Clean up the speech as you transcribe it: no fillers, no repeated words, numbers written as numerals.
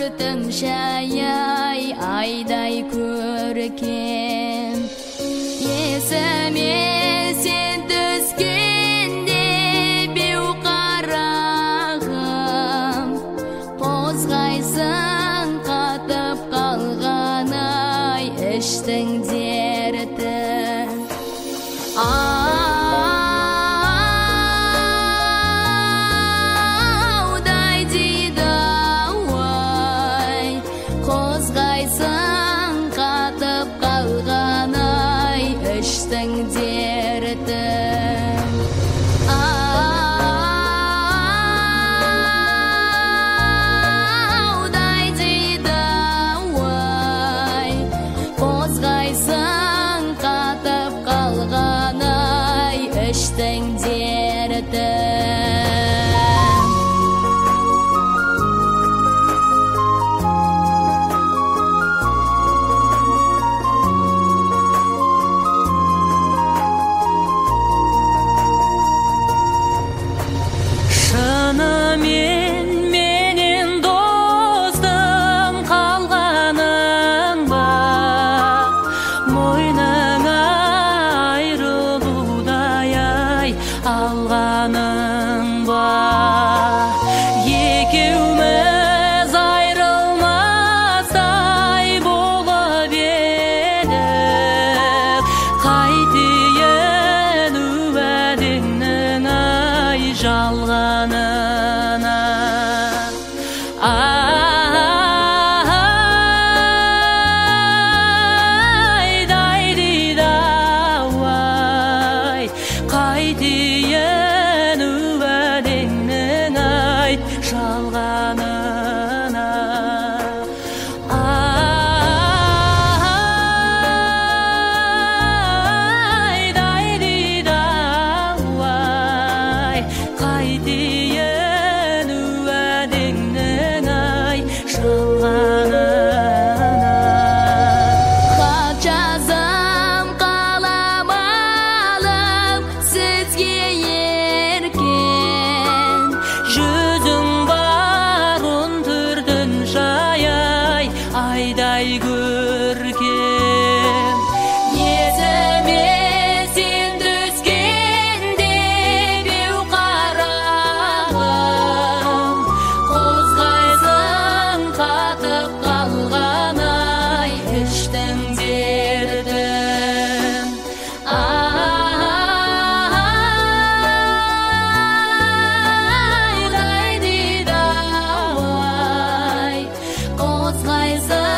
бақытың жаяй айдай көркем. Есіме сен түскенде беу қарағым, қозғайсың қатып қалған ай іштің дерті. Аудай дейді ой, қозғайсың қатып қалған ай іштің дерті. Аудай дейді ой, қозғайсың қатып қалған ай іштің дерті. Шынымен менен достым қалғаның ба, мойныңа айрылудай ай алғаның ба. Екеуміз айрылмастай болып едік, қайтейін уәдеңнің ай жалғанына. Айдай дейді ай, қайтейін уәдеңнің ай жалғанына. Айдай дейді ай, қайтейін уәдеңнің ай жалғанына. Хат жазам қалам алып сізге еркен, Жүзің бар түрдің жаяй айдай көркем. есіме сен түскенде беу қарағым, қозғайсың қатып қалған ай іштің дертін. Айдай дейді ай, қозғайсың